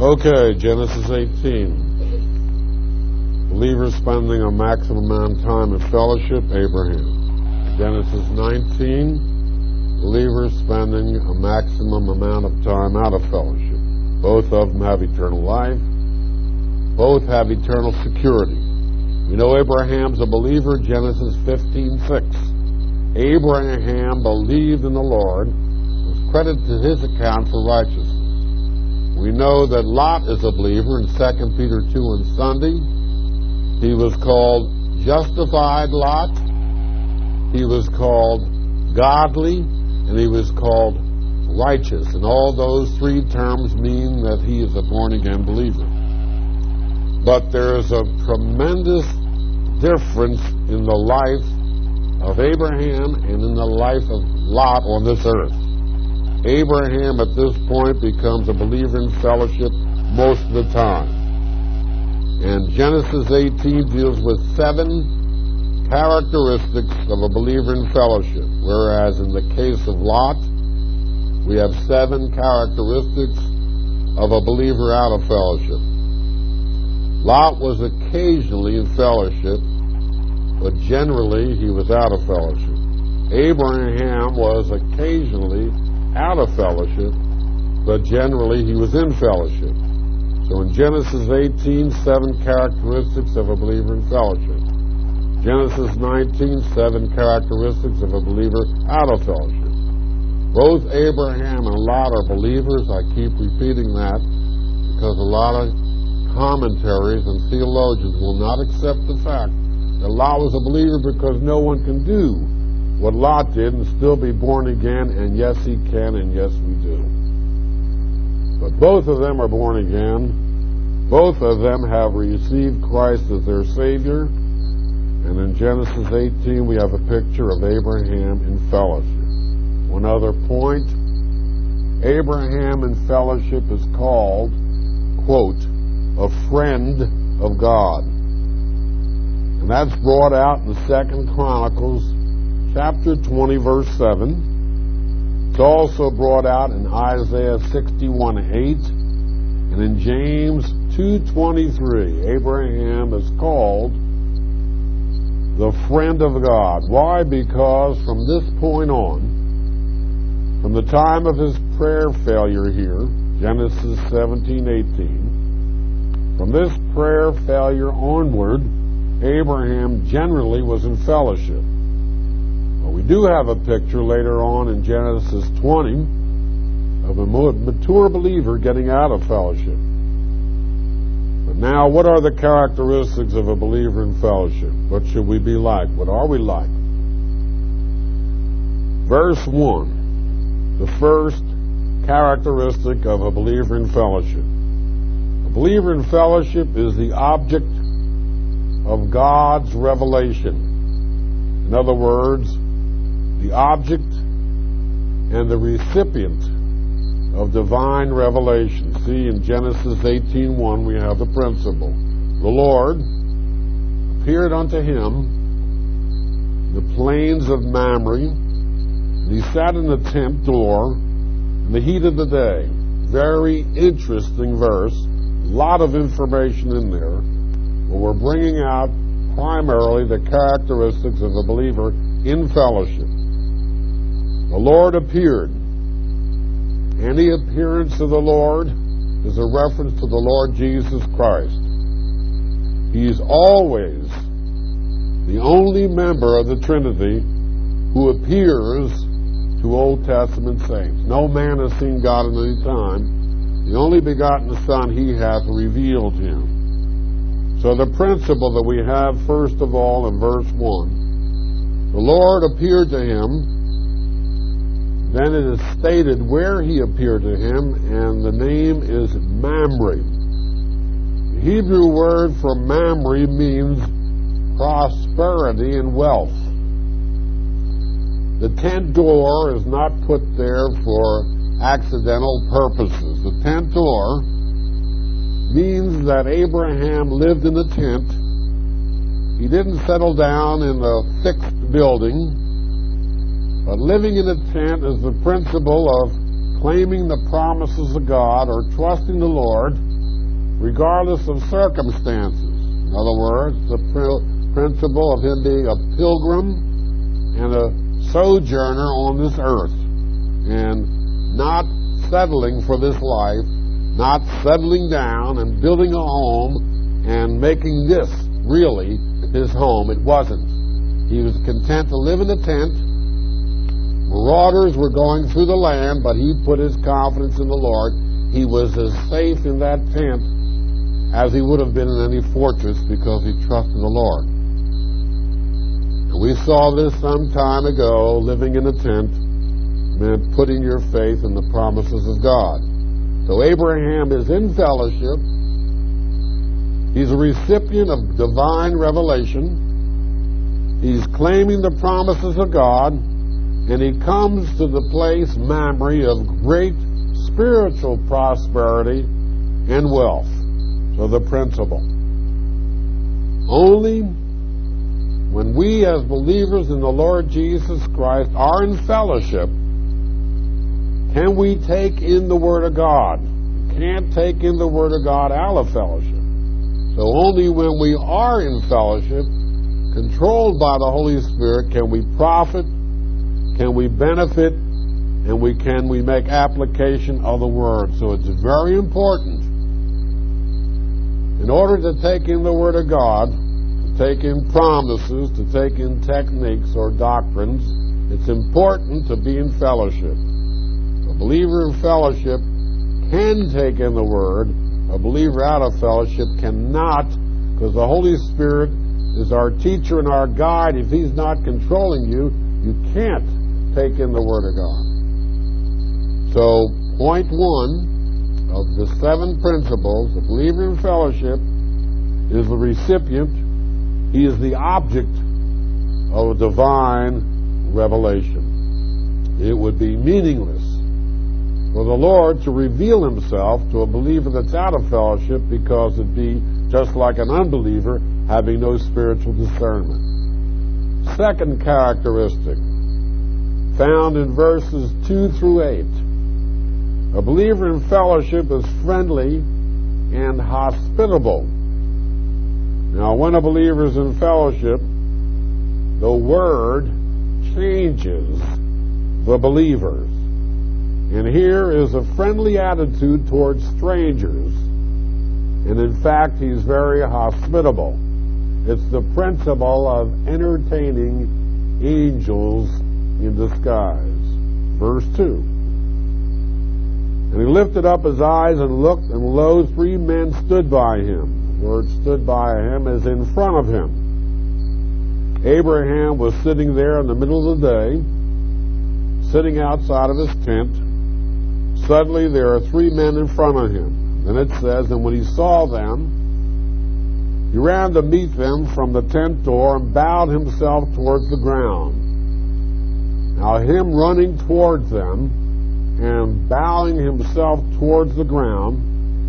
Okay, Genesis 18. Believers spending a maximum amount of time in fellowship, Abraham. Genesis 19. Believers spending a maximum amount of time out of fellowship. Both of them have eternal life. Both have eternal security. We know Abraham's a believer, Genesis 15:6. Abraham believed in the Lord, was credited to his account for righteousness. We know that Lot is a believer in 2 Peter 2 on Sunday. He was called justified Lot, he was called godly, and he was called righteous. And all those three terms mean that he is a born-again believer. But there is a tremendous difference in the life of Abraham and in the life of Lot on this earth. Abraham at this point becomes a believer in fellowship most of the time. And Genesis 18 deals with 7 characteristics of a believer in fellowship, whereas in the case of Lot, we have 7 characteristics of a believer out of fellowship. Lot was occasionally in fellowship, but generally he was out of fellowship. Abraham was occasionally out of fellowship, but generally he was in fellowship. So in Genesis 18, 7 characteristics of a believer in fellowship. Genesis 19, 7 characteristics of a believer out of fellowship. Both Abraham and Lot are believers. I keep repeating that because a lot of commentaries and theologians will not accept the fact that Lot was a believer, because no one can do what Lot did and still be born again, and yes, he can, and yes, we do. But both of them are born again. Both of them have received Christ as their Savior. And in Genesis 18, we have a picture of Abraham in fellowship. One other point, Abraham in fellowship is called, quote, a friend of God. And that's brought out in 2 Chronicles chapter 20, verse 7. It's also brought out in Isaiah 61:8, and in James 2:23. Abraham is called the friend of God. Why? Because from this point on, from the time of his prayer failure here, Genesis 17:18, from this prayer failure onward, Abraham generally was in fellowship. Well, we do have a picture later on in Genesis 20 of a mature believer getting out of fellowship. But now, what are the characteristics of a believer in fellowship? What should we be like? What are we like? Verse 1, the first characteristic of a believer in fellowship. A believer in fellowship is the object of God's revelation. In other words, the object and the recipient of divine revelation. See, in Genesis 18:1, we have the principle. The Lord appeared unto him in the plains of Mamre, and he sat in the tent door in the heat of the day. Very interesting verse. A lot of information in there. But we're bringing out primarily the characteristics of a believer in fellowship. The Lord appeared. Any appearance of the Lord is a reference to the Lord Jesus Christ. He is always the only member of the Trinity who appears to Old Testament saints. No man has seen God at any time. The only begotten Son he hath revealed him. So the principle that we have, first of all, in verse 1, the Lord appeared to him. Then it is stated where he appeared to him, and the name is Mamre. The Hebrew word for Mamre means prosperity and wealth. The tent door is not put there for accidental purposes. The tent door means that Abraham lived in a tent. He didn't settle down in a fixed building, but living in a tent is the principle of claiming the promises of God or trusting the Lord regardless of circumstances. In other words, the principle of him being a pilgrim and a sojourner on this earth and not settling for this life, not settling down and building a home and making this really his home. It wasn't. He was content to live in a tent. Marauders were going through the land, but he put his confidence in the Lord. He was as safe in that tent as he would have been in any fortress because he trusted the Lord. And we saw this some time ago. Living in a tent meant putting your faith in the promises of God. So Abraham is in fellowship. He's a recipient of divine revelation. He's claiming the promises of God, and he comes to the place, Mamre, of great spiritual prosperity and wealth. So the principle. Only when we as believers in the Lord Jesus Christ are in fellowship can we take in the Word of God. You can't take in the Word of God out of fellowship. So only when we are in fellowship, controlled by the Holy Spirit, can we profit, can we benefit, and can we make application of the Word. So it's very important, in order to take in the Word of God, to take in promises, to take in techniques or doctrines, it's important to be in fellowship. A believer in fellowship can take in the Word. A believer out of fellowship cannot, because the Holy Spirit is our teacher and our guide. If He's not controlling you, you can't take in the Word of God. So, point 1 of the 7 principles, the believer in fellowship is the recipient. He is the object of a divine revelation. It would be meaningless for the Lord to reveal Himself to a believer that's out of fellowship, because it'd be just like an unbeliever having no spiritual discernment. Second characteristic, found in verses 2 through 8. A believer in fellowship is friendly and hospitable. Now, when a believer is in fellowship, the Word changes the believers. And here is a friendly attitude towards strangers. And in fact, he's very hospitable. It's the principle of entertaining angels in disguise. Verse 2. And he lifted up his eyes and looked, and lo, 3 men stood by him. The word stood by him is in front of him. Abraham was sitting there in the middle of the day, sitting outside of his tent. Suddenly there are 3 men in front of him. Then it says, and when he saw them, he ran to meet them from the tent door and bowed himself towards the ground. Now him running towards them and bowing himself towards the ground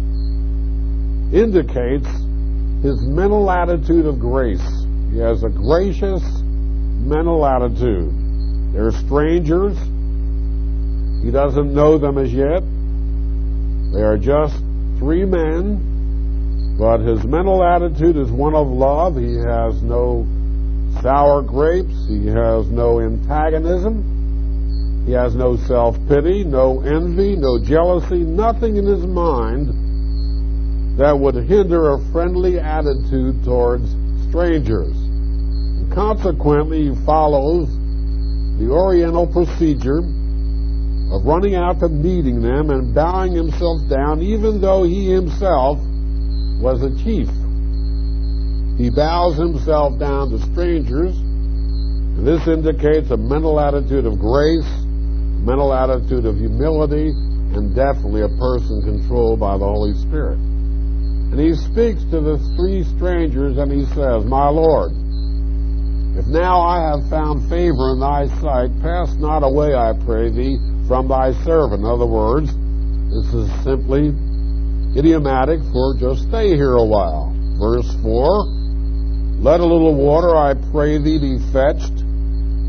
indicates his mental attitude of grace. He has a gracious mental attitude. They're strangers. He doesn't know them as yet. They are just 3 men, but his mental attitude is one of love. He has no sour grapes. He has no antagonism. He has no self-pity, no envy, no jealousy, nothing in his mind that would hinder a friendly attitude towards strangers. And consequently, he follows the Oriental procedure of running out to meeting them and bowing himself down, even though he himself was a chief. He bows himself down to strangers, and this indicates a mental attitude of grace, mental attitude of humility, and definitely a person controlled by the Holy Spirit. And he speaks to the 3 strangers, and he says, My Lord, if now I have found favor in thy sight, pass not away, I pray thee, from thy servant. In other words, this is simply idiomatic for just stay here a while. Verse 4, let a little water, I pray thee, be fetched.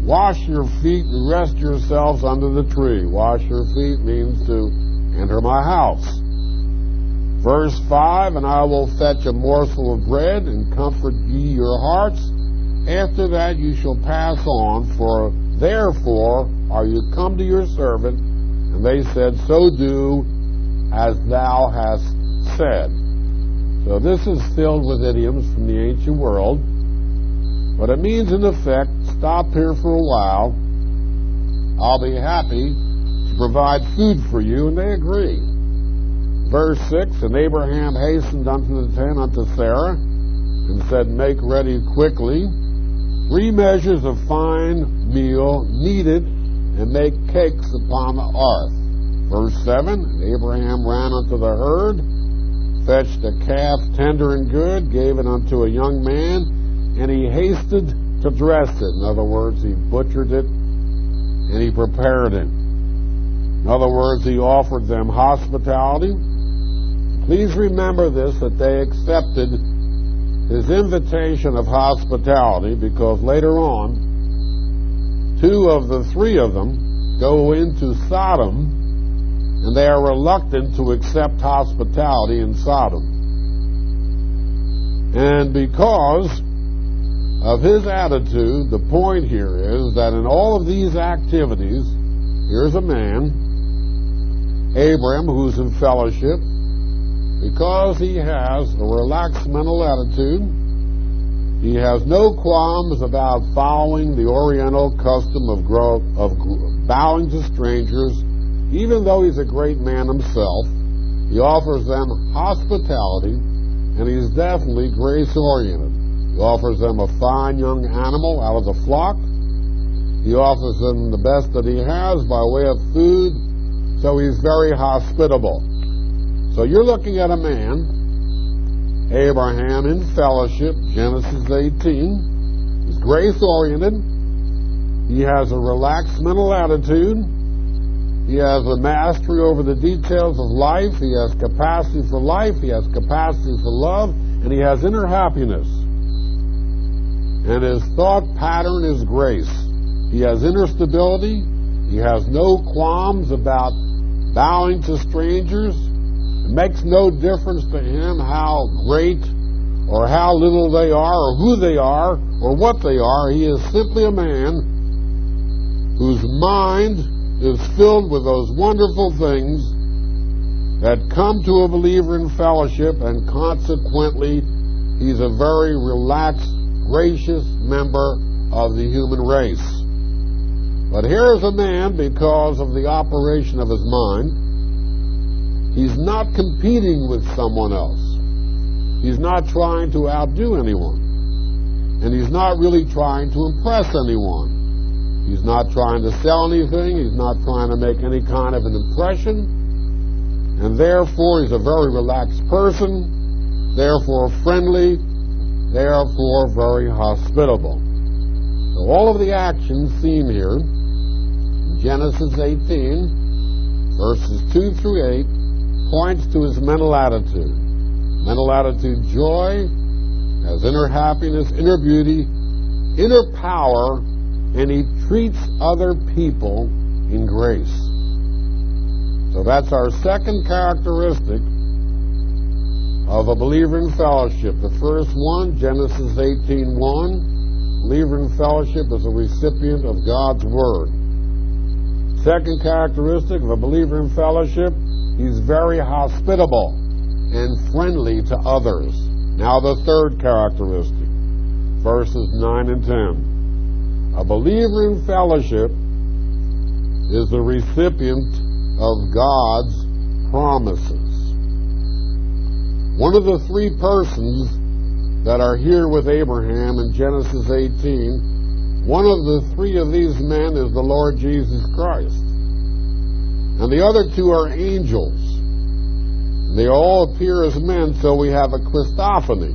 Wash your feet and rest yourselves under the tree. Wash your feet means to enter my house. Verse 5, and I will fetch a morsel of bread and comfort ye your hearts. After that you shall pass on, for therefore are you come to your servant. And they said, so do as thou hast said. So this is filled with idioms from the ancient world. But it means, in effect, stop here for a while. I'll be happy to provide food for you. And they agree. Verse 6, and Abraham hastened unto the tent unto Sarah, and said, make ready quickly 3 measures of fine meal kneaded, and make cakes upon the hearth. Verse 7, and Abraham ran unto the herd, fetched a calf tender and good, gave it unto a young man, and he hasted to dress it. In other words, he butchered it, and he prepared it. In other words, he offered them hospitality. Please remember this, that they accepted his invitation of hospitality, because later on, 2 of the 3 of them go into Sodom, and they are reluctant to accept hospitality in Sodom. And because of his attitude, the point here is that in all of these activities, here's a man, Abram, who's in fellowship, because he has a relaxed mental attitude. He has no qualms about following the Oriental custom of bowing to strangers. Even though he's a great man himself, he offers them hospitality, and he's definitely grace-oriented. He offers them a fine young animal out of the flock. He offers them the best that he has by way of food, so he's very hospitable. So you're looking at a man, Abraham, in fellowship, Genesis 18. He's grace-oriented. He has a relaxed mental attitude. He has a mastery over the details of life. He has capacity for life. He has capacity for love. And he has inner happiness. And his thought pattern is grace. He has inner stability. He has no qualms about bowing to strangers. It makes no difference to him how great or how little they are or who they are or what they are. He is simply a man whose mind is filled with those wonderful things that come to a believer in fellowship, and consequently he's a very relaxed, gracious member of the human race. But here is a man, because of the operation of his mind, he's not competing with someone else. He's not trying to outdo anyone. And he's not really trying to impress anyone. He's not trying to sell anything. He's not trying to make any kind of an impression. And therefore, he's a very relaxed person, therefore friendly, therefore very hospitable. So all of the actions seen here in Genesis 18, verses 2 through 8, points to his mental attitude. Mental attitude, joy, has inner happiness, inner beauty, inner power, and he treats other people in grace. So that's our second characteristic of a believer in fellowship. The first one, Genesis 18:1, believer in fellowship is a recipient of God's Word. Second characteristic of a believer in fellowship, he's very hospitable and friendly to others. Now the third characteristic, verses 9 and 10. A believer in fellowship is the recipient of God's promises. One of the 3 persons that are here with Abraham in Genesis 18, one of the 3 of these men is the Lord Jesus Christ. And the other 2 are angels. They all appear as men, so we have a Christophany.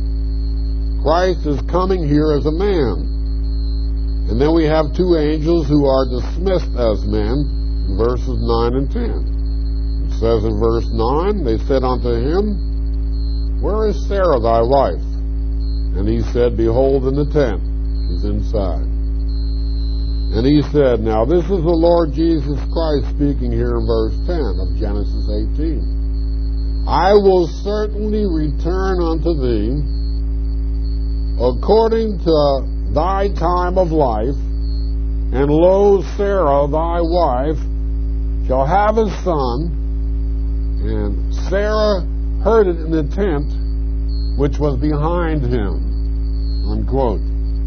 Christ is coming here as a man. And then we have 2 angels who are dismissed as men, in verses 9 and 10. It says in verse 9, they said unto him, where is Sarah thy wife? And he said, behold, in the tent. She's inside. And he said, now this is the Lord Jesus Christ speaking here in verse 10 of Genesis 18. I will certainly return unto thee according to thy time of life, and lo, Sarah thy wife shall have a son. And Sarah heard it in the tent which was behind him. Unquote.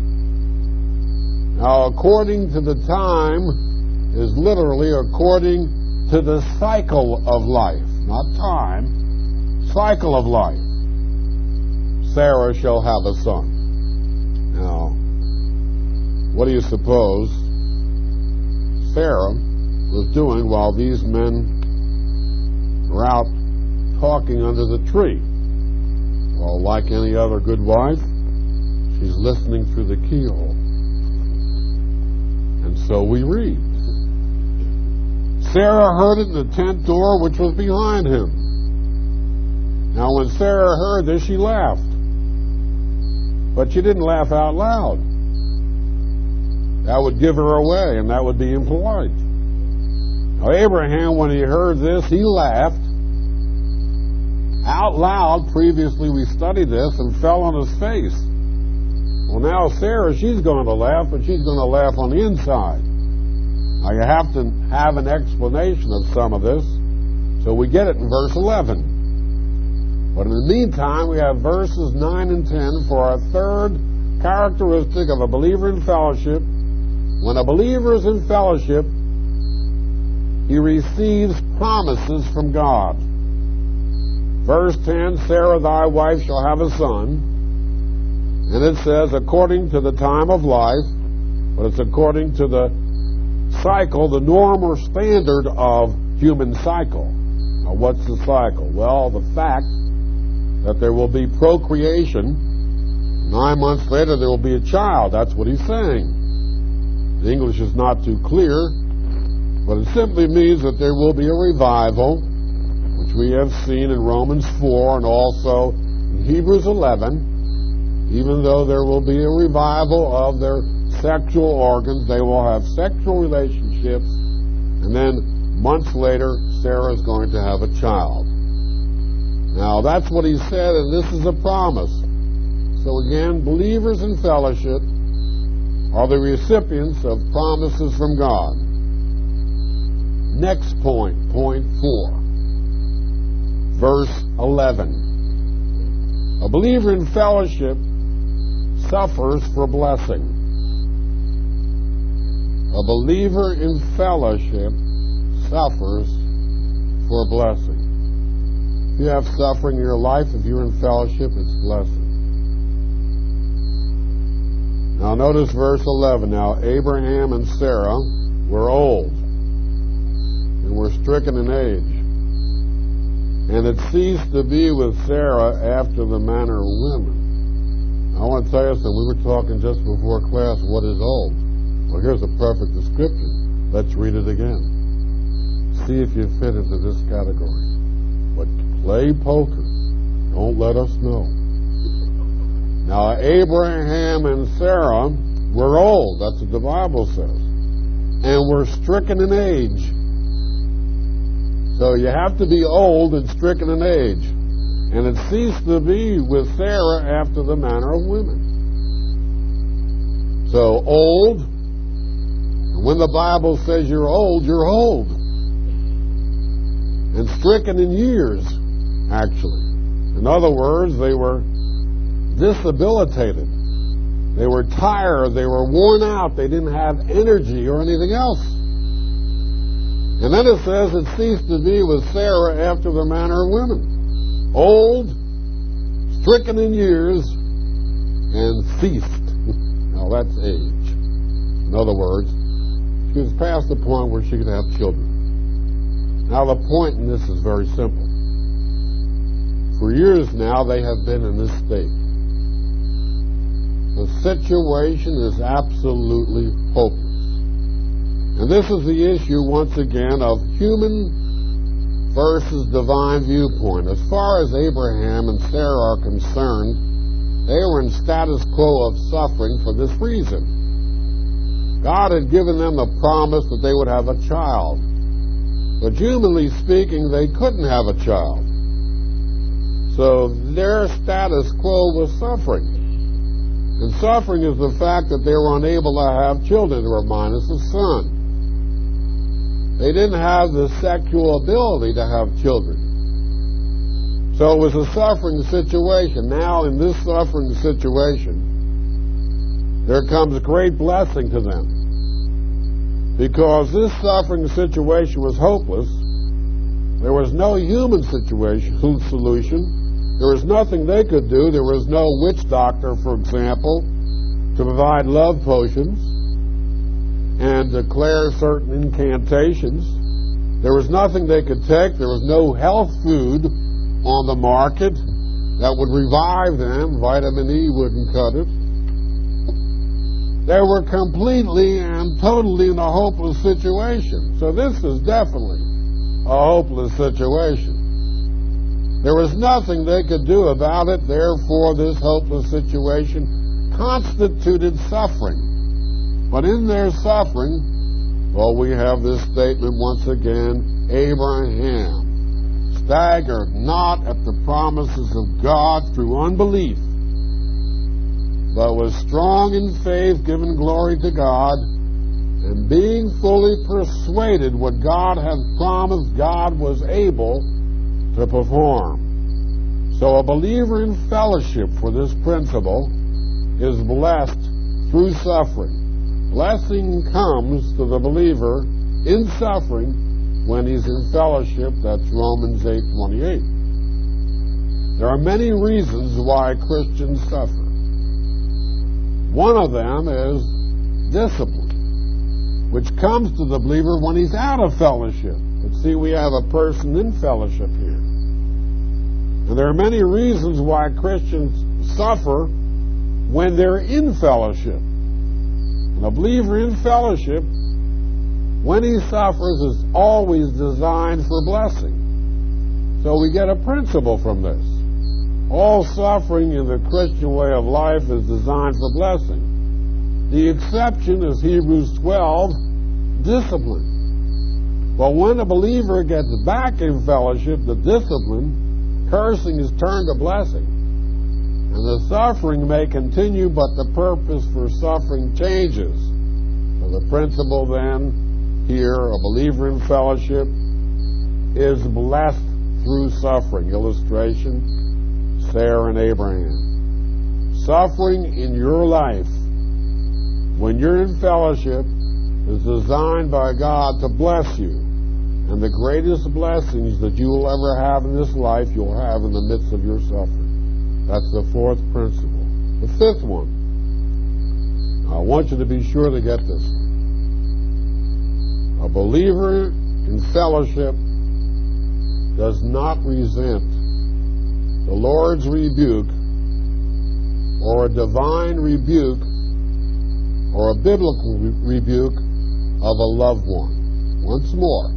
Now, according to the time is literally according to the cycle of life. Not time, cycle of life. Sarah shall have a son. Now, what do you suppose Sarah was doing while these men were out talking under the tree? Well, like any other good wife, she's listening through the keyhole. And so we read. Sarah heard it in the tent door which was behind him. Now when Sarah heard this, she laughed. But she didn't laugh out loud. That would give her away, and that would be impolite. Now Abraham, when he heard this, he laughed out loud. Previously we studied this, and fell on his face. Well, now Sarah, she's going to laugh, but she's going to laugh on the inside. Now you have to have an explanation of some of this, so we get it in verse 11. But in the meantime, we have verses 9 and 10 for our third characteristic of a believer in fellowship. When a believer is in fellowship, he receives promises from God. Verse 10, Sarah thy wife shall have a son. And it says, according to the time of life, but it's according to the cycle, the norm or standard of human cycle. Now, what's the cycle? Well, the fact that there will be procreation. 9 months later, there will be a child. That's what he's saying. The English is not too clear, but it simply means that there will be a revival, which we have seen in Romans 4 and also in Hebrews 11. Even though there will be a revival of their sexual organs, they will have sexual relationships, and then months later, Sarah is going to have a child. Now, that's what he said, and this is a promise. So again, believers in fellowship are the recipients of promises from God. Next point, point 4. Verse 11. A believer in fellowship suffers for blessing. A believer in fellowship suffers for blessing. If you have suffering in your life, if you're in fellowship, it's blessing. Now notice verse 11. Now Abraham and Sarah were old and were stricken in age. And it ceased to be with Sarah after the manner of women. I want to tell you something. We were talking just before class, what is old? Well, here's a perfect description. Let's read it again. See if you fit into this category. But play poker. Don't let us know. Now, Abraham and Sarah were old. That's what the Bible says. And were stricken in age. So you have to be old and stricken in age. And it ceased to be with Sarah after the manner of women. So old, and when the Bible says you're old, you're old. And stricken in years, actually. In other words, they were disabilitated. They were tired. They were worn out. They didn't have energy or anything else. And then it says it ceased to be with Sarah after the manner of women. Old, stricken in years, and ceased. Now that's age. In other words, she was past the point where she could have children. Now the point in this is very simple. For years now, they have been in this state. The situation is absolutely hopeless. And this is the issue, once again, of human versus divine viewpoint. As far as Abraham and Sarah are concerned, they were in status quo of suffering for this reason. God had given them the promise that they would have a child. But humanly speaking, they couldn't have a child. So their status quo was suffering. And suffering is the fact that they were unable to have children. They were minus a son. They didn't have the sexual ability to have children. So it was a suffering situation. Now, in this suffering situation, there comes great blessing to them. Because this suffering situation was hopeless. There was no human solution. There was nothing they could do. There was no witch doctor, for example, to provide love potions and declare certain incantations. There was nothing they could take. There was no health food on the market that would revive them. Vitamin E wouldn't cut it. They were completely and totally in a hopeless situation. So this is definitely a hopeless situation. There was nothing they could do about it. Therefore, this hopeless situation constituted suffering. But in their suffering, well, we have this statement once again, Abraham staggered not at the promises of God through unbelief, but was strong in faith, giving glory to God, and being fully persuaded what God had promised, God was able to perform. So a believer in fellowship for this principle is blessed through suffering. Blessing comes to the believer in suffering when he's in fellowship. That's Romans 8:28. There are many reasons why Christians suffer. One of them is discipline, which comes to the believer when he's out of fellowship. But see, we have a person in fellowship here. And there are many reasons why Christians suffer when they're in fellowship. And a believer in fellowship, when he suffers, is always designed for blessing. So we get a principle from this. All suffering in the Christian way of life is designed for blessing. The exception is Hebrews 12, discipline. But when a believer gets back in fellowship, the discipline, cursing is turned to blessing. And the suffering may continue, but the purpose for suffering changes. So the principle then here, a believer in fellowship is blessed through suffering. Illustration, Sarah and Abraham. Suffering in your life, when you're in fellowship, is designed by God to bless you. And the greatest blessings that you will ever have in this life, you'll have in the midst of your suffering. That's the fourth principle. The fifth one. I want you to be sure to get this. A believer in fellowship does not resent the Lord's rebuke or a divine rebuke or a biblical rebuke of a loved one. Once more.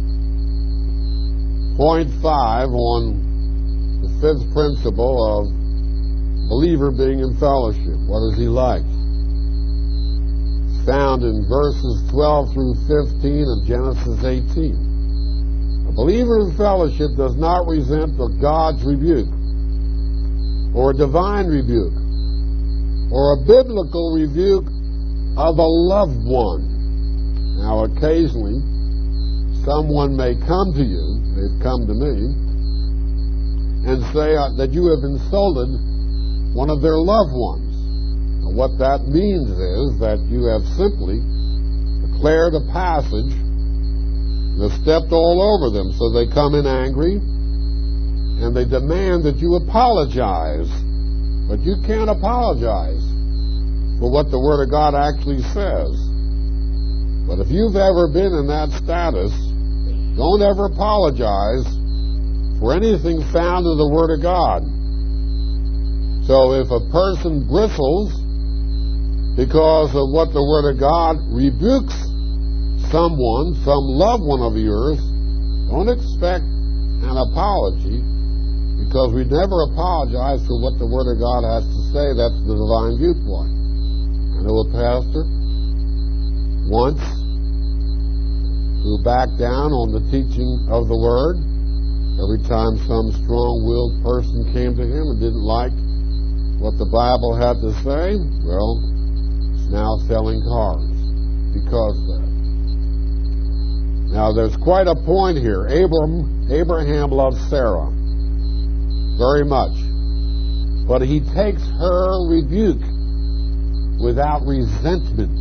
Point 5 on the fifth principle of believer being in fellowship. What is he like? It's found in verses 12 through 15 of Genesis 18. A believer in fellowship does not resent God's rebuke, or a divine rebuke, or a biblical rebuke of a loved one. Now, occasionally, someone may come to you, they've come to me, and say that you have insulted one of their loved ones. And what that means is that you have simply declared a passage and have stepped all over them. So they come in angry and they demand that you apologize. But you can't apologize for what the Word of God actually says. But if you've ever been in that status, don't ever apologize for anything found in the Word of God. So if a person bristles because of what the Word of God rebukes someone, some loved one of yours, don't expect an apology, because we never apologize for what the Word of God has to say. That's the divine viewpoint. I know a pastor, once, who backed down on the teaching of the Word. Every time some strong-willed person came to him and didn't like what the Bible had to say, well, it's now selling cars because of that. Now, there's quite a point here. Abraham loved Sarah very much, but he takes her rebuke without resentment.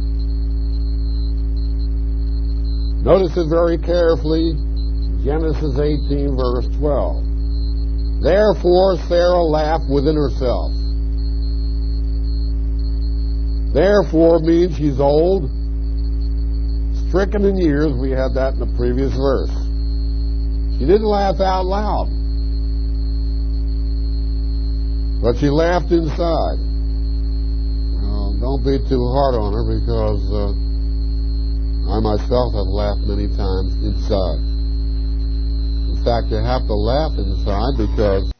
Notice it very carefully, Genesis 18, verse 12. Therefore Sarah laughed within herself. Therefore means she's old, stricken in years. We had that in the previous verse. She didn't laugh out loud, but she laughed inside. Well, don't be too hard on her, because I myself have laughed many times inside. In fact, you have to laugh inside because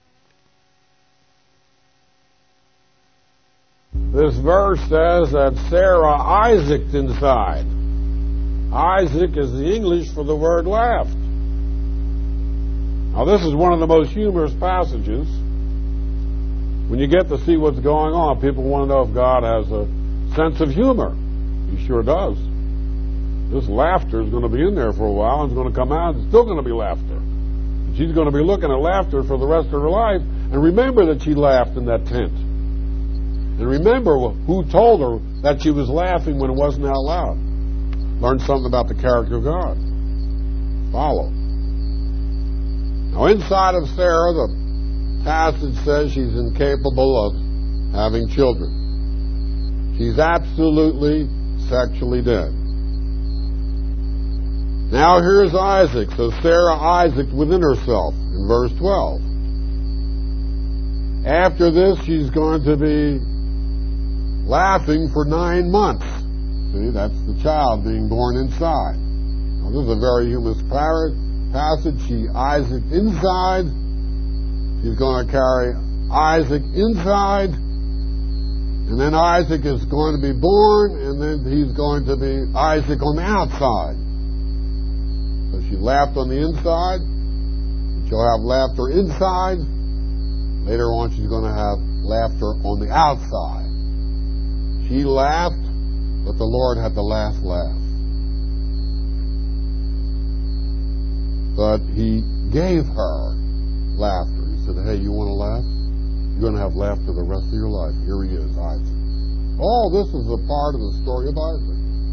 this verse says that Sarah Isaac'd inside. Isaac is the English for the word laughed. Now, this is one of the most humorous passages. When you get to see what's going on, people want to know if God has a sense of humor. He sure does. This laughter is going to be in there for a while, and it's going to come out, and it's still going to be laughter. And she's going to be looking at laughter for the rest of her life, and remember that she laughed in that tent. And remember who told her that she was laughing when it wasn't out loud. Learn something about the character of God. Follow. Now, inside of Sarah, the passage says she's incapable of having children. She's absolutely sexually dead. Now here's Isaac. So Sarah Isaac'd within herself in verse 12. After this, she's going to be laughing for 9 months. See, that's the child being born inside. Now, this is a very humorous passage. Isaac inside. She's going to carry Isaac inside. And then Isaac is going to be born, and then he's going to be Isaac on the outside. So she laughed on the inside. She'll have laughter inside. Later on, she's going to have laughter on the outside. She laughed, but the Lord had the last laugh. But He gave her laughter. He said, hey, you want to laugh? You're going to have laughter the rest of your life. Here he is, Isaac. Oh, this is a part of the story of Isaac.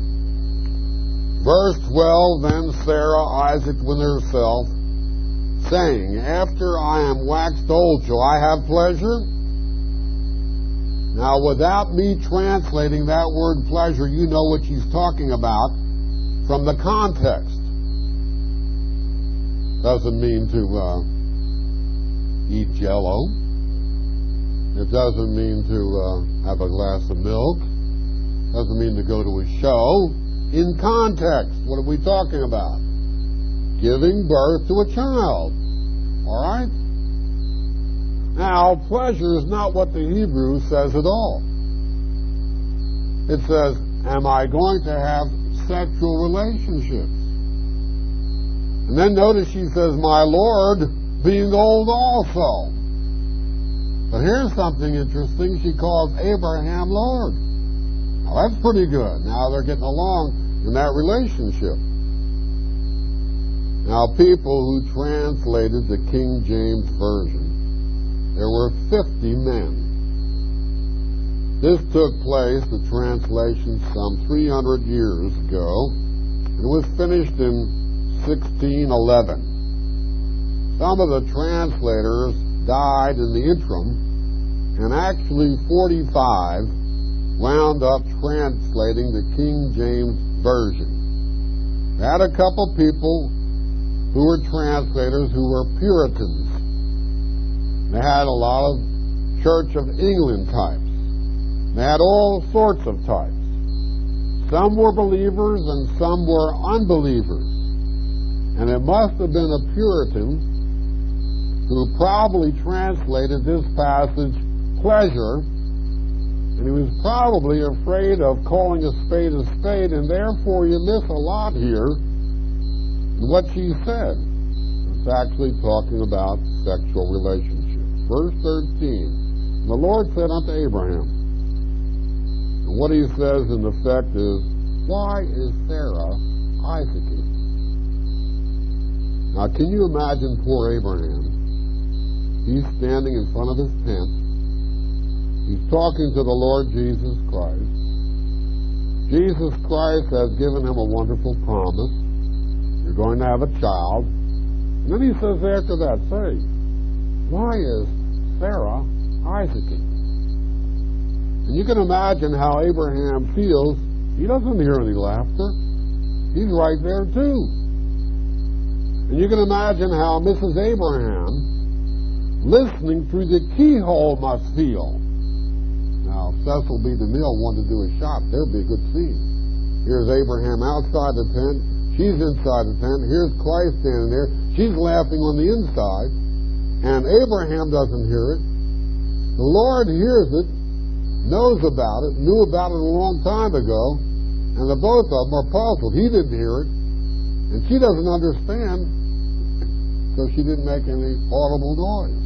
Verse 12, then Sarah Isaac within herself, saying, after I am waxed old, shall I have pleasure? Now, without me translating that word pleasure, you know what she's talking about from the context. Doesn't mean to eat Jell-O. It doesn't mean to have a glass of milk. It doesn't mean to go to a show. In context, what are we talking about? Giving birth to a child. All right? Now, pleasure is not what the Hebrew says at all. It says, am I going to have sexual relationships? And then notice she says, my Lord, being old also. But here's something interesting. She calls Abraham Lord. Now, that's pretty good. Now they're getting along in that relationship. Now, people who translated the King James Version, there were 50 men. This took place, the translation, some 300 years ago, and was finished in 1611. Some of the translators died in the interim, and actually 45 wound up translating the King James Version. We had a couple people who were translators who were Puritans. They had a lot of Church of England types. They had all sorts of types. Some were believers and some were unbelievers. And it must have been a Puritan who probably translated this passage pleasure And he was probably afraid of calling a spade, and therefore you miss a lot here in what she said. It's actually talking about sexual relationships. Verse 13, the Lord said unto Abraham, and what he says in effect is, why is Sarah Isaacing? Now, can you imagine poor Abraham? He's standing in front of his tent. He's talking to the Lord Jesus Christ. Jesus Christ has given him a wonderful promise. You're going to have a child. And then he says after that, say, why is Sarah Isaacing? And you can imagine how Abraham feels. He doesn't hear any laughter. He's right there too. And you can imagine how Mrs. Abraham, listening through the keyhole, must feel. Now, if Cecil B. DeMille wanted to do a shot, there'd be a good scene. Here's Abraham outside the tent. She's inside the tent. Here's Christ standing there. She's laughing on the inside. And Abraham doesn't hear it. The Lord hears it, knows about it, knew about it a long time ago, and the both of them are puzzled. He didn't hear it, and she doesn't understand, so she didn't make any audible noise.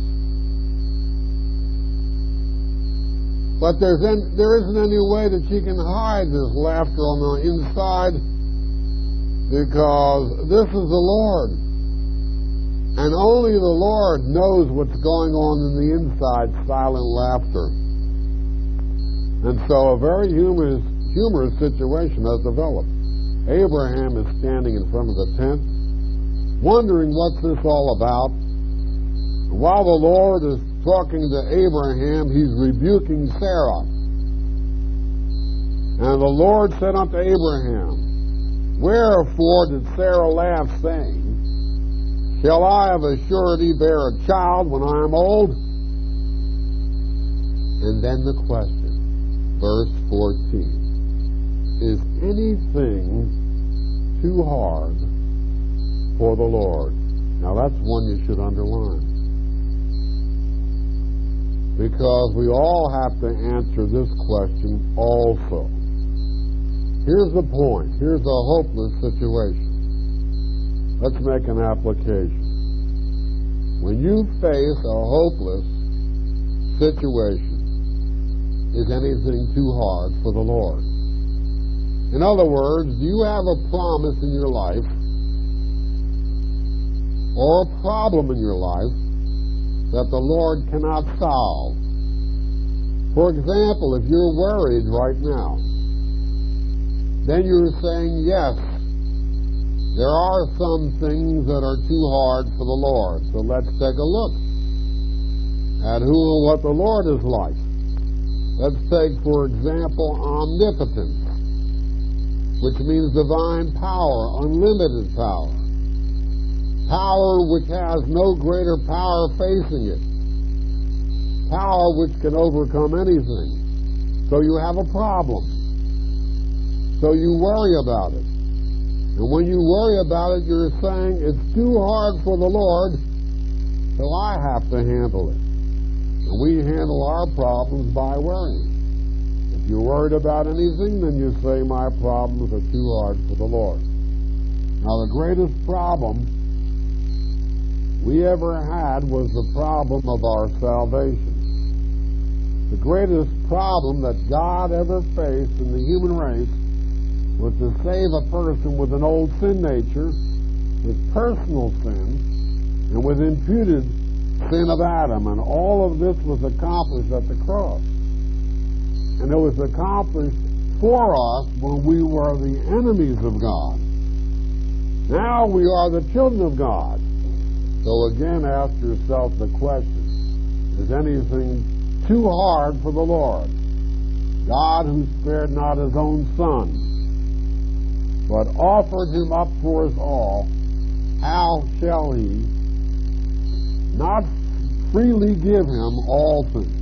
But there isn't any way that she can hide this laughter on the inside, because this is the Lord. And only the Lord knows what's going on in the inside, silent laughter. And so a very humorous situation has developed. Abraham is standing in front of the tent, wondering what's this all about. While the Lord is talking to Abraham, he's rebuking Sarah. And the Lord said unto Abraham, wherefore did Sarah laugh, saying, shall I of a surety bear a child when I am old? And then the question, verse 14, is anything too hard for the Lord? Now that's one you should underline, because we all have to answer this question also. Here's the point. Here's a hopeless situation. Let's make an application. When you face a hopeless situation, is anything too hard for the Lord? In other words, do you have a promise in your life or a problem in your life that the Lord cannot solve? For example, if you're worried right now, then you're saying, yes, there are some things that are too hard for the Lord. So let's take a look at who and what the Lord is like. Let's take, for example, omnipotence, which means divine power, unlimited power. Power which has no greater power facing it. Power which can overcome anything. So you have a problem. So you worry about it. And when you worry about it, you're saying, it's too hard for the Lord, so I have to handle it. And we handle our problems by worrying. If you're worried about anything, then you say, my problems are too hard for the Lord. Now, the greatest problem we ever had was the problem of our salvation. The greatest problem that God ever faced in the human race was to save a person with an old sin nature, with personal sin, and with imputed sin of Adam. And all of this was accomplished at the cross. And it was accomplished for us when we were the enemies of God. Now we are the children of God. So again, ask yourself the question, is anything too hard for the Lord? God, who spared not his own Son, but offered him up for us all, how shall he not freely give him all things?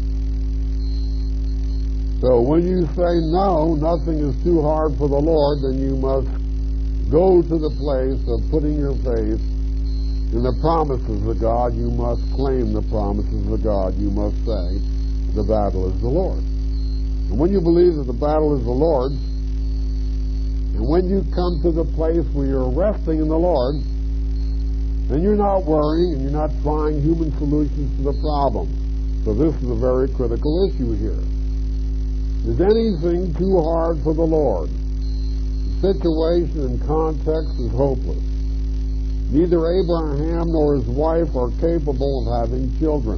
So when you say no, nothing is too hard for the Lord, then you must go to the place of putting your faith in the promises of God. You must claim the promises of God. You must say, the battle is the Lord. And when you believe that the battle is the Lord's, and when you come to the place where you're resting in the Lord, then you're not worrying and you're not trying human solutions to the problem. So this is a very critical issue here. Is anything too hard for the Lord? The situation and context is hopeless. Neither Abraham nor his wife are capable of having children.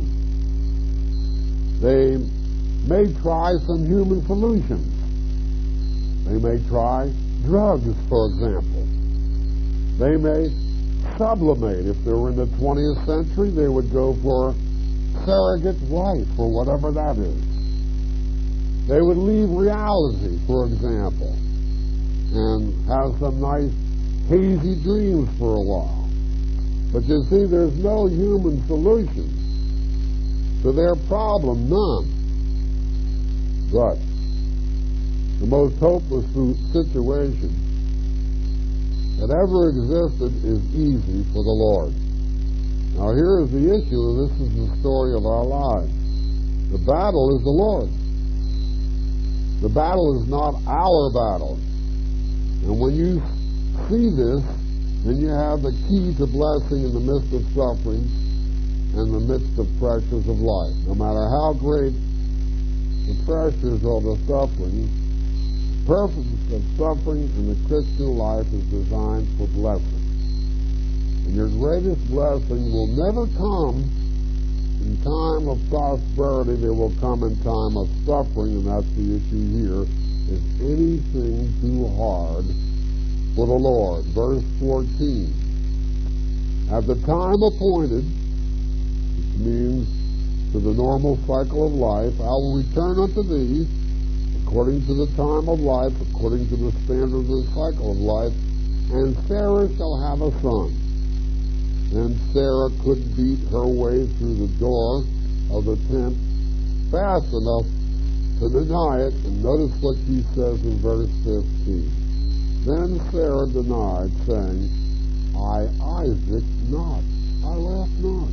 They may try some human solutions. They may try drugs, for example. They may sublimate. If they were in the 20th century, they would go for surrogate wife or whatever that is. They would leave reality, for example, and have some nice hazy dreams for a while. But you see, there's no human solution to their problem, none. But the most hopeless situation that ever existed is easy for the Lord. Now here is the issue, and this is the story of our lives. The battle is the Lord's. The battle is not our battle. And when you see this, then you have the key to blessing in the midst of suffering and the midst of pressures of life. No matter how great the pressures or the suffering, the purpose of suffering in the Christian life is designed for blessing. And your greatest blessing will never come in time of prosperity. They will come in time of suffering, and that's the issue here. Is anything too hard for the Lord? Verse 14. At the time appointed, which means to the normal cycle of life, I will return unto thee according to the time of life, according to the standard of the cycle of life, and Sarah shall have a son. And Sarah couldn't beat her way through the door of the tent fast enough to deny it. And notice what she says in verse 15. Then Sarah denied, saying, I Isaac not, I laugh not.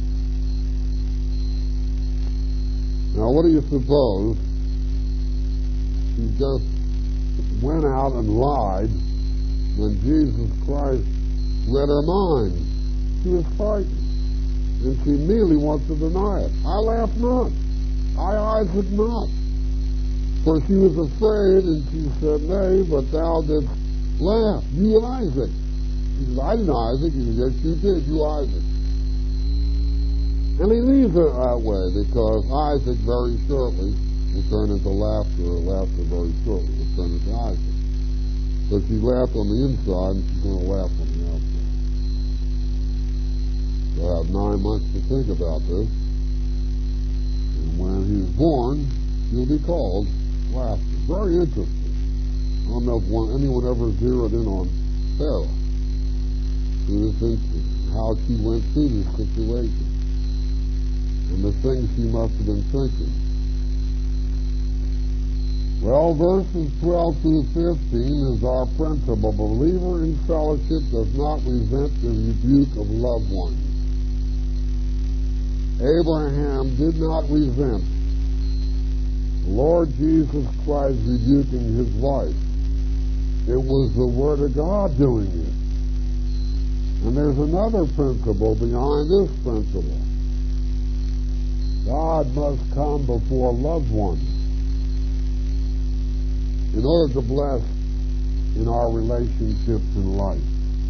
Now what do you suppose? She just went out and lied when Jesus Christ read her mind. She was frightened, and she immediately wants to deny it. I laugh not, I Isaac not. For she was afraid, and she said, Nay, but thou didst laugh, you Isaac. He said, I didn't Isaac. He said, yes, you did, you Isaac. And he leaves it that way, because Isaac very shortly will turn into laughter, or laughter very shortly will turn into Isaac. So she laughed on the inside, and she's going to laugh on the outside. You'll have 9 months to think about this. And when he's born, he'll be called Laughter. Very interesting. I don't know if anyone ever zeroed in on Sarah. It was interesting how she went through this situation and the things she must have been thinking. Well, verses 12 through 15 is our principle. A believer in fellowship does not resent the rebuke of loved ones. Abraham did not resent the Lord Jesus Christ rebuking his wife. It was the Word of God doing it. And there's another principle behind this principle. God must come before loved ones in order to bless in our relationships in life.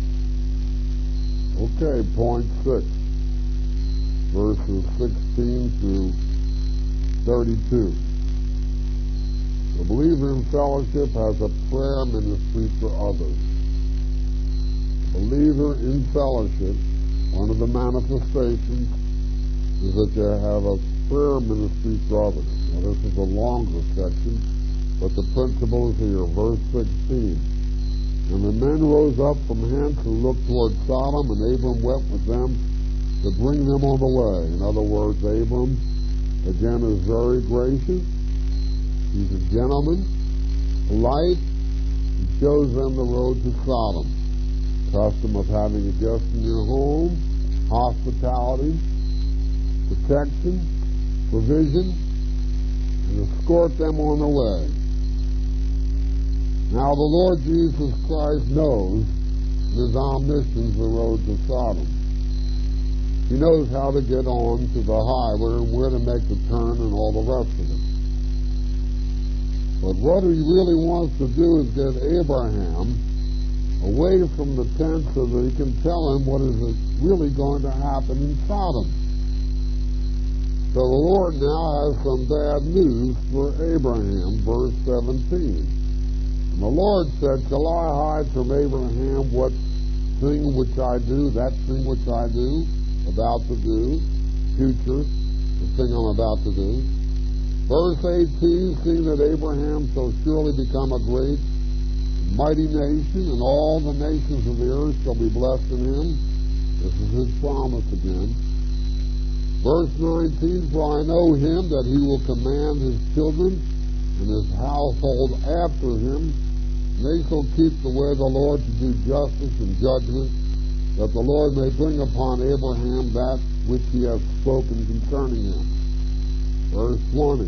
Okay, point 6, verses 16 through 32. The believer in fellowship has a prayer ministry for others. The believer in fellowship, one of the manifestations is that you have a prayer ministry for others. Now, this is a longer section, but the principle is here, verse 16. And the men rose up from hence and looked toward Sodom, and Abram went with them to bring them on the way. In other words, Abram, again, is very gracious. He's a gentleman, polite. He shows them the road to Sodom. Custom of having a guest in your home, hospitality, protection, provision, and escort them on the way. Now the Lord Jesus Christ knows his omniscience the road to Sodom. He knows how to get on to the highway and where to make the turn and all the rest of it. But what he really wants to do is get Abraham away from the tent so that he can tell him what is really going to happen in Sodom. So the Lord now has some bad news for Abraham, verse 17. And the Lord said, shall I hide from Abraham what thing which I do, that thing which I do, about to do, future, the thing I'm about to do? Verse 18, seeing that Abraham shall surely become a great, mighty nation, and all the nations of the earth shall be blessed in him. This is his promise again. Verse 19, for I know him that he will command his children and his household after him, and they shall keep the way of the Lord to do justice and judgment, that the Lord may bring upon Abraham that which he hath spoken concerning him. Verse 20,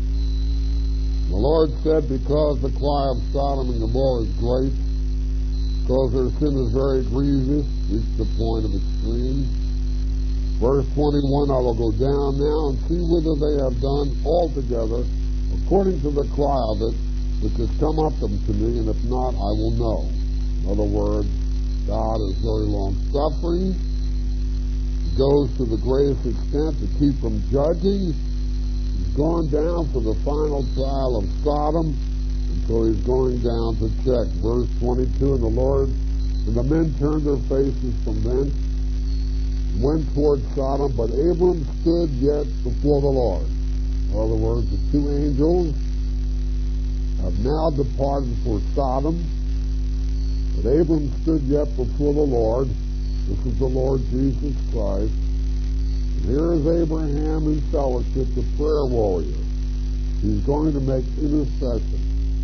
the Lord said, because the cry of Sodom and Gomorrah is great, because their sin is very grievous, reached the point of extreme. Verse 21, I will go down now and see whether they have done altogether according to the cry of it, which has come up to me, and if not, I will know. In other words, God is very long-suffering. He goes to the greatest extent to keep from judging. He's gone down for the final trial of Sodom, and so he's going down to check. Verse 22, and the men turned their faces from thence, went toward Sodom, but Abram stood yet before the Lord. In other words, the two angels have now departed for Sodom, but Abram stood yet before the Lord. This is the Lord Jesus Christ. And here is Abraham in fellowship, the prayer warrior. He's going to make intercession.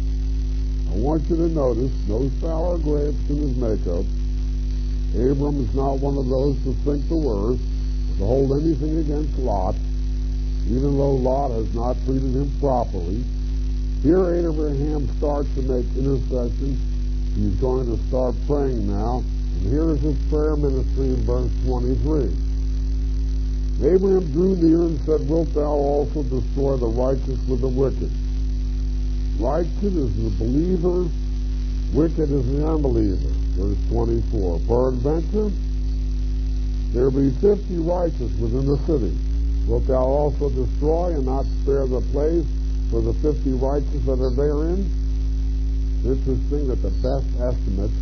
I want you to notice, no sour grapes in his makeup. Abram is not one of those to think the worst, to hold anything against Lot, even though Lot has not treated him properly. Here Abraham starts to make intercession. He's going to start praying now. And here is his prayer ministry in verse 23. Abraham drew near and said, wilt thou also destroy the righteous with the wicked? Righteous is the believer, wicked is the unbeliever. Verse 24, peradventure, there be 50 righteous within the city. Wilt thou also destroy and not spare the place for the 50 righteous that are therein? It's interesting that the best estimate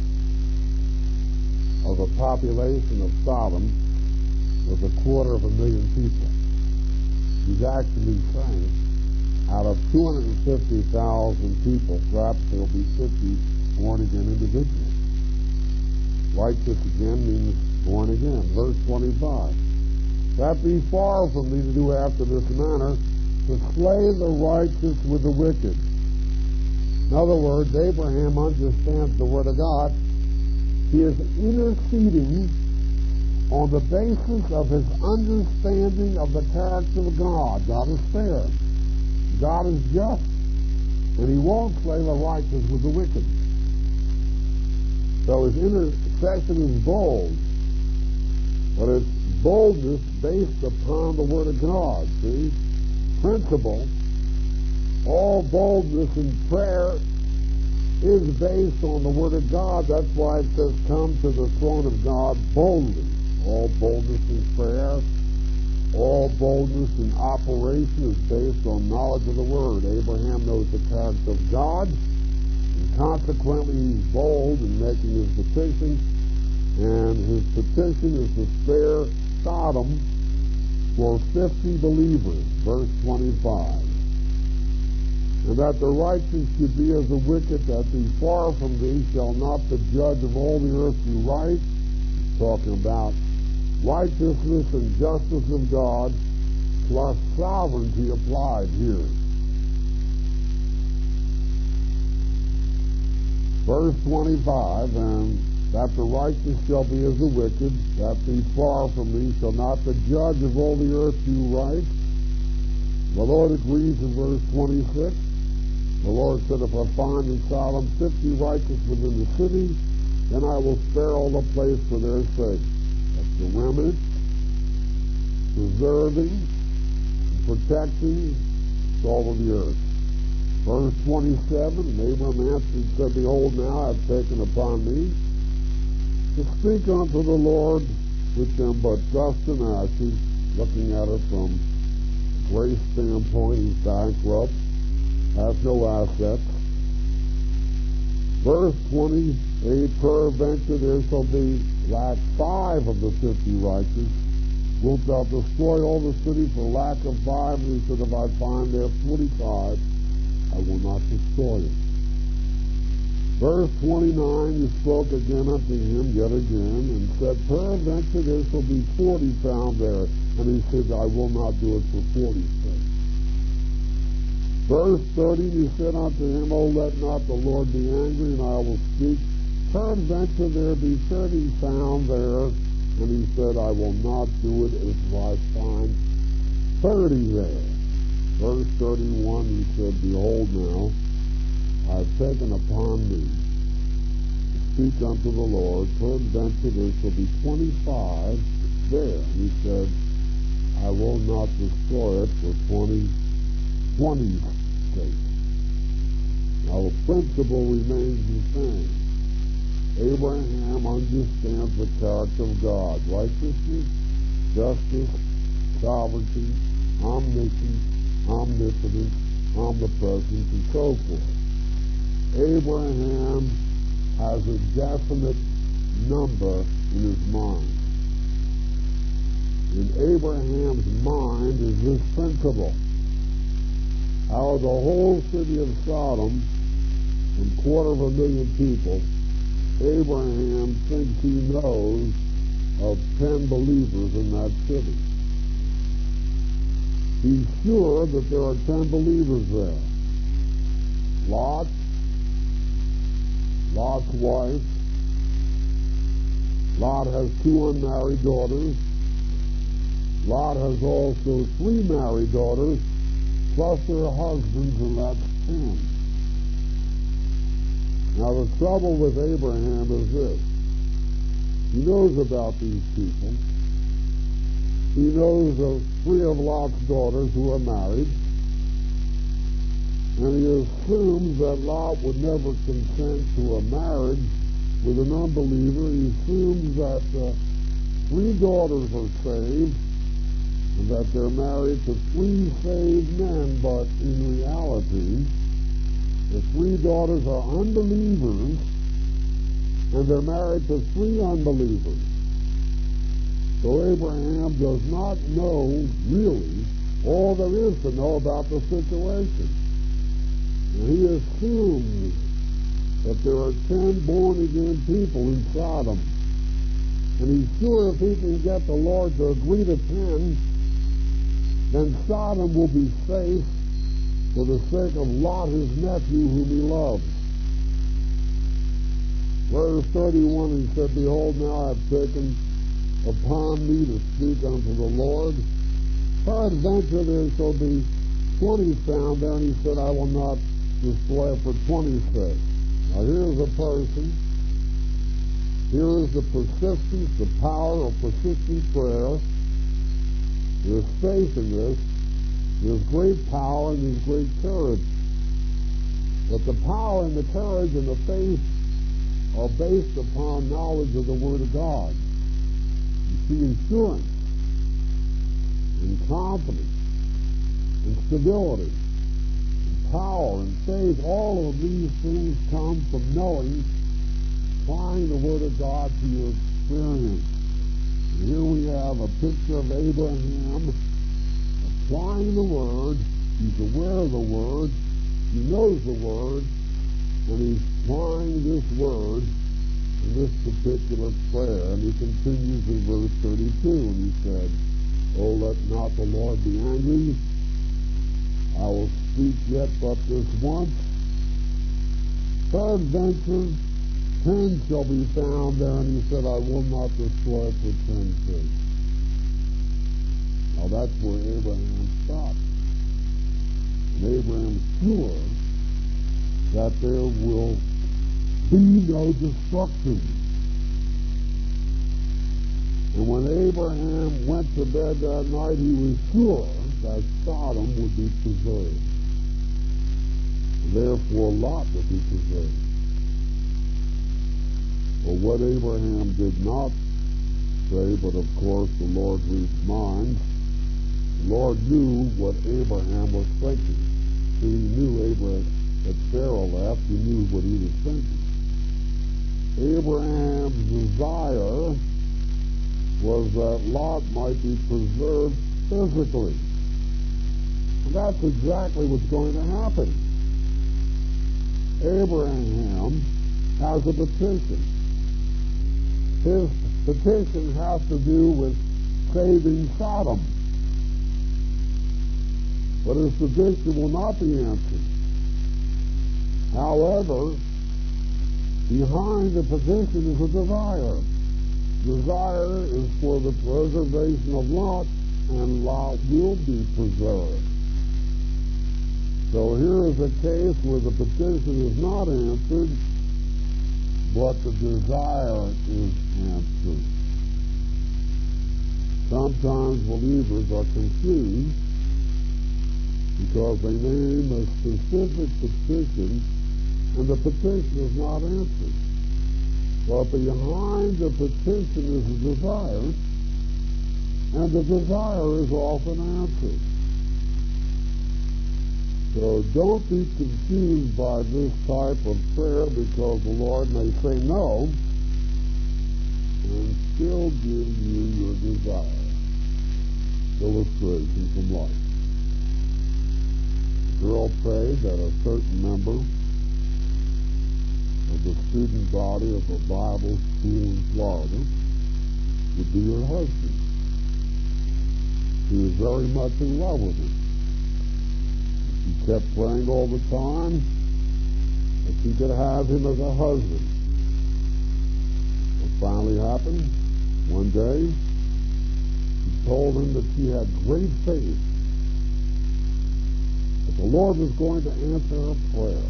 of the population of Sodom was 250,000 people. He's actually saying, out of 250,000 people, perhaps there will be 50 born-again individuals. Righteous again means born again. Verse 25. That be far from thee to do after this manner, to slay the righteous with the wicked. In other words, Abraham understands the Word of God. He is interceding on the basis of his understanding of the character of God. God is fair. God is just. And he won't slay the righteous with the wicked. So his intercession is bold, but it's boldness based upon the Word of God. See? Principle. All boldness in prayer is based on the Word of God. That's why it says, come to the throne of God boldly. All boldness in prayer, all boldness in operation is based on knowledge of the Word. Abraham knows the character of God. Consequently, he's bold in making his petition, and his petition is to spare Sodom for 50 believers, verse 25. And that the righteous should be as the wicked, that be far from thee, shall not the judge of all the earth be right? He's talking about righteousness and justice of God, plus sovereignty applied here. Verse 25, and that the righteous shall be as the wicked, that be far from thee, shall not the judge of all the earth do right? The Lord agrees in verse 26. The Lord said, if I find in Sodom 50 righteous within the city, then I will spare all the place for their sake. That's the remnant, preserving, protecting all of the earth. Verse 27, and Abram answered and said, behold, now I have taken upon me to speak unto the Lord with them but dust and ashes, looking at it from a grace standpoint. He's bankrupt, has no assets. Verse 28, peradventure there shall be lack 5 of the 50 righteous. Wilt thou destroy all the city for lack of 5? And he said, if I find there 45, I will not destroy it. Verse 29, he spoke again unto him yet again, and said, peradventure there shall be 40 found there. And he said, I will not do it for 40's sake. Verse 30, he said unto him, O let not the Lord be angry, and I will speak. Peradventure there be 30 found there. And he said, I will not do it if I find 30 there. Verse 31, he said, behold now, I have taken upon me to speak unto the Lord, peradventure there shall be 25 there. And he said, I will not destroy it for 20's sake. Now the principle remains the same. Abraham understands the character of God. Righteousness, justice, sovereignty, omniscience, omnipotence, omnipresence, and so forth. Abraham has a definite number in his mind. In Abraham's mind is this principle. Out of the whole city of Sodom, and 250,000 people, Abraham thinks he knows of 10 believers in that city. He's sure that there are 10 believers there. Lot's wife. Lot has 2 unmarried daughters. Lot has also 3 married daughters, plus their husbands, and that's 10. Now the trouble with Abraham is this. He knows about these people. He knows of 3 of Lot's daughters who are married, and he assumes that Lot would never consent to a marriage with an unbeliever. He assumes that 3 daughters are saved, and that they're married to 3 saved men, but in reality, the 3 daughters are unbelievers, and they're married to 3 unbelievers. So Abraham does not know, really, all there is to know about the situation. And he assumes that there are 10 born-again people in Sodom. And he's sure if he can get the Lord to agree to 10, then Sodom will be safe for the sake of Lot, his nephew, whom he loves. Verse 31, he said, behold, now I have taken upon me to speak unto the Lord. Peradventure there shall be 20 found there, and he said, I will not destroy it for 20's sake. Now here's a person. Here is the persistence, the power of persistent prayer. There's faith in this. There's great power and there's great courage. But the power and the courage and the faith are based upon knowledge of the Word of God. You see, assurance and confidence and stability and power and faith, all of these things come from knowing, applying the Word of God to your experience. And here we have a picture of Abraham applying the Word. He's aware of the Word. He knows the Word. And he's applying this Word in this particular prayer. And he continues in verse 32. And he said, Oh, let not the Lord be angry. I will speak yet but this once. Peradventure 10 shall be found there. And he said, I will not destroy it for 10's sake. Now that's where Abraham stopped. And Abraham's sure that there will be no destruction. And when Abraham went to bed that night, he was sure that Sodom would be preserved. Therefore, Lot would be preserved. But what Abraham did not say, but of course the Lord reads minds, the Lord knew what Abraham was thinking. He knew Abraham, that Sarah left, he knew what he was thinking. Abraham's desire was that Lot might be preserved physically. And that's exactly what's going to happen. Abraham has a petition. His petition has to do with saving Sodom. But his petition will not be answered. However, behind the petition is a desire. Desire is for the preservation of Lot, and Lot will be preserved. So here is a case where the petition is not answered, but the desire is answered. Sometimes believers are confused because they name a specific petition and the petition is not answered. But behind the petition is a desire, and the desire is often answered. So don't be confused by this type of prayer, because the Lord may say no and still give you your desire. Illustration from life. A girl prayed that a certain member of the student body of a Bible school in Florida would be her husband. She was very much in love with him. She kept praying all the time that she could have him as a husband. What finally happened? One day, she told him that she had great faith that the Lord was going to answer her prayer.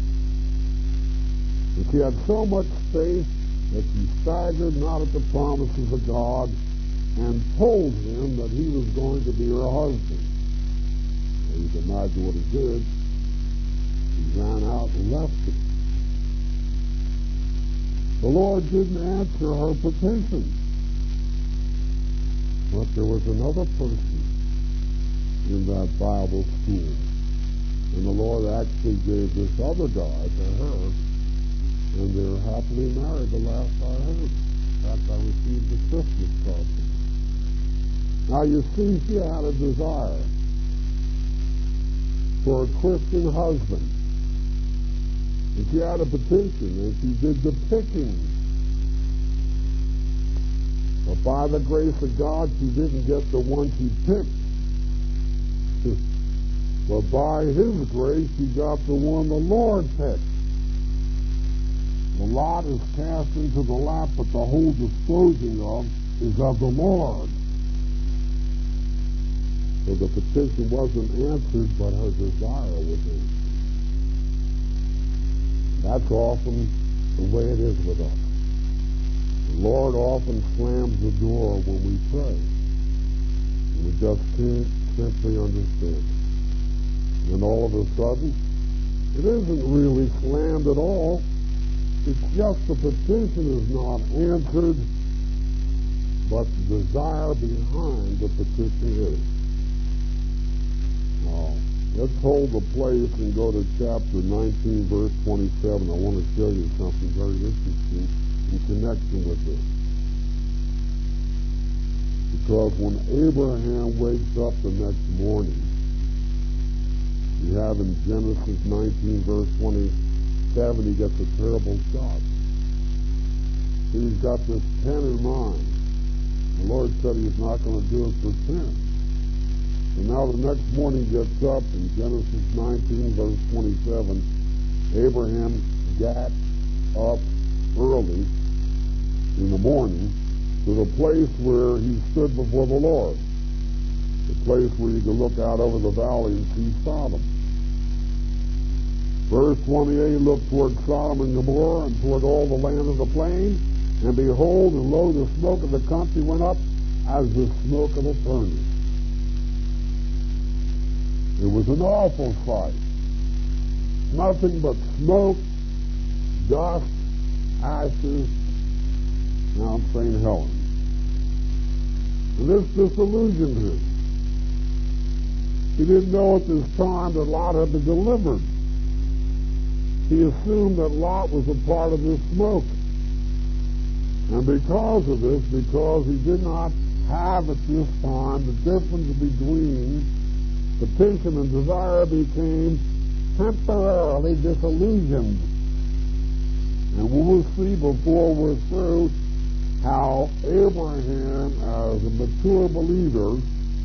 And she had so much faith that she staggered not at the promises of God and told him that he was going to be her husband. Well, you can imagine what he did. He ran out and left him. The Lord didn't answer her petition. But there was another person in that Bible school. And the Lord actually gave this other guy to her. And they're happily married, the last I heard. In fact, I received a Christmas card from her. Now, you see, she had a desire for a Christian husband. And she had a petition, and she did the picking. But by the grace of God, she didn't get the one she picked. But by His grace, she got the one the Lord picked. The lot is cast into the lap, but the whole disposing of is of the Lord. So the petition wasn't answered, but her desire was answered. That's often the way it is with us. The Lord often slams the door when we pray. And we just can't simply understand. And then all of a sudden, it isn't really slammed at all. It's just the petition is not answered, but the desire behind the petition is. Now, let's hold the place and go to chapter 19, verse 27. I want to show you something very interesting in connection with this. Because when Abraham wakes up the next morning, we have in Genesis 19, verse 27, he gets a terrible shock. He's got this 10 in mind. The Lord said He's not going to do it for 10. And now the next morning he gets up in Genesis 19, verse 27, Abraham got up early in the morning to the place where he stood before the Lord, the place where you can look out over the valley and see Sodom. Verse 28, look toward Sodom and Gomorrah and toward all the land of the plain, and behold, and lo, the smoke of the country went up as the smoke of a furnace. It was an awful sight. Nothing but smoke, dust, ashes, Mount St. Helens. And this disillusioned him. He didn't know at this time that Lot had been delivered. He assumed that Lot was a part of this smoke. And because of this, because he did not have at this time the difference between petition and desire, became temporarily disillusioned. And we will see before we're through how Abraham, as a mature believer,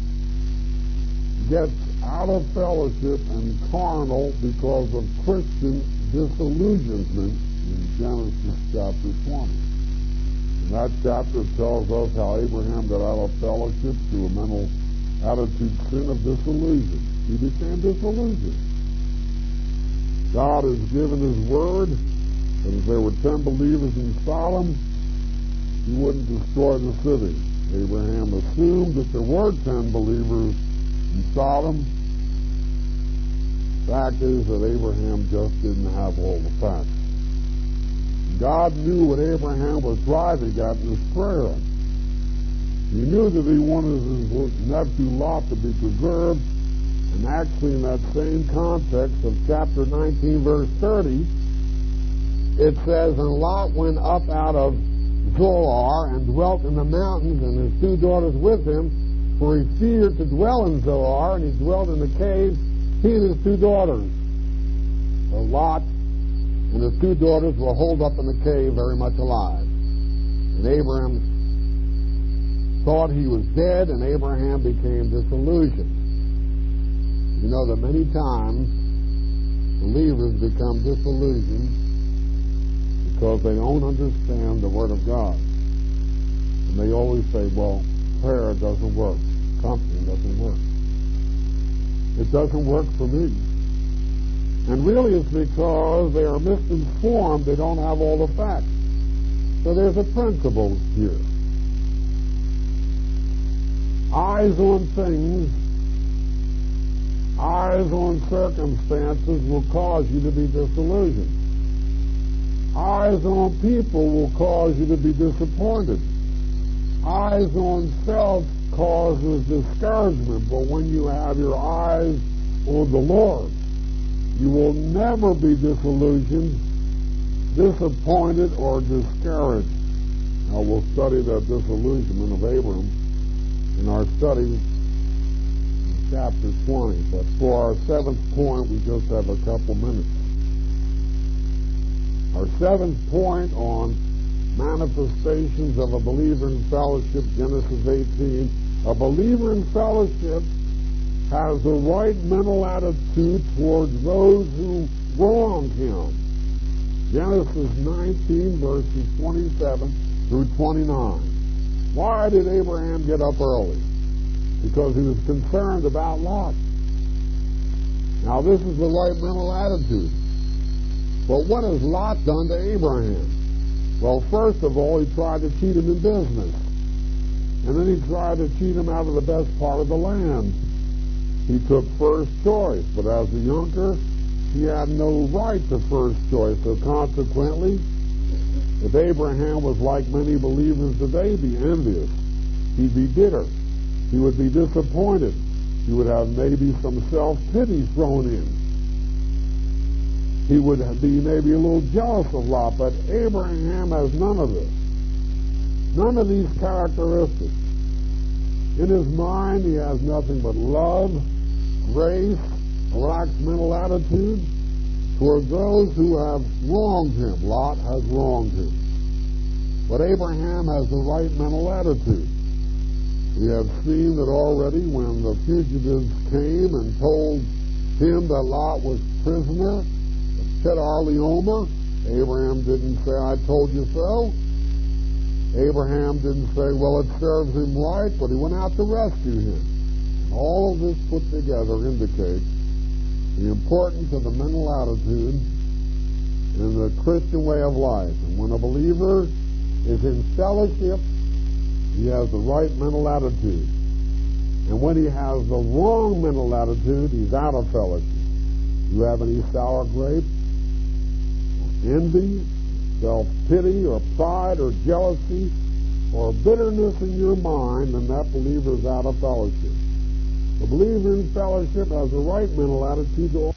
gets out of fellowship and carnal because of Christian disillusionment in Genesis chapter 20. And that chapter tells us how Abraham got out of fellowship through a mental attitude sin of disillusion. He became disillusioned. God has given his word that if there were 10 believers in Sodom, he wouldn't destroy the city. Abraham assumed that there were 10 believers in Sodom. The fact is that Abraham just didn't have all the facts. God knew what Abraham was driving at in his prayer. He knew that he wanted his nephew Lot to be preserved, and actually in that same context of chapter 19, verse 30, it says, and Lot went up out of Zoar and dwelt in the mountains, and his 2 daughters with him, for he feared to dwell in Zoar, and he dwelt in the cave, he and his 2 daughters. So Lot and his 2 daughters were holed up in the cave, very much alive. And Abraham thought he was dead, and Abraham became disillusioned. You know that many times believers become disillusioned because they don't understand the Word of God. And they always say, well, prayer doesn't work. Comforting doesn't work. It doesn't work for me. And really it's because they are misinformed. They don't have all the facts. So there's a principle here. Eyes on things, eyes on circumstances will cause you to be disillusioned. Eyes on people will cause you to be disappointed. Eyes on self causes discouragement, but when you have your eyes on the Lord, you will never be disillusioned, disappointed, or discouraged. Now we'll study that disillusionment of Abram in our study in chapter 20, but for our 7th point, we just have a couple minutes. Our 7th point on manifestations of a believer in fellowship, Genesis 18. A believer in fellowship has the right mental attitude towards those who wrong him. Genesis 19, verses 27 through 29. Why did Abraham get up early? Because he was concerned about Lot. Now, this is the right mental attitude. But what has Lot done to Abraham? Well, first of all, he tried to cheat him in business. And then he tried to cheat him out of the best part of the land. He took first choice, but as a younker, he had no right to first choice. So consequently, if Abraham was like many believers today, he'd be envious. He'd be bitter. He would be disappointed. He would have maybe some self-pity thrown in. He would be maybe a little jealous of Lot, but Abraham has none of this. None of these characteristics. In his mind, he has nothing but love, grace, a relaxed mental attitude toward those who have wronged him. Lot has wronged him. But Abraham has the right mental attitude. We have seen that already when the fugitives came and told him that Lot was prisoner at Chedorlaomer, Abraham didn't say, I told you so. Abraham didn't say, well, it serves him right, but he went out to rescue him. And all of this put together indicates the importance of the mental attitude in the Christian way of life. And when a believer is in fellowship, he has the right mental attitude. And when he has the wrong mental attitude, he's out of fellowship. You have any sour grapes, or envy, self-pity, or pride, or jealousy, or bitterness in your mind, then that believer is out of fellowship. The believer in fellowship has the right mental attitude to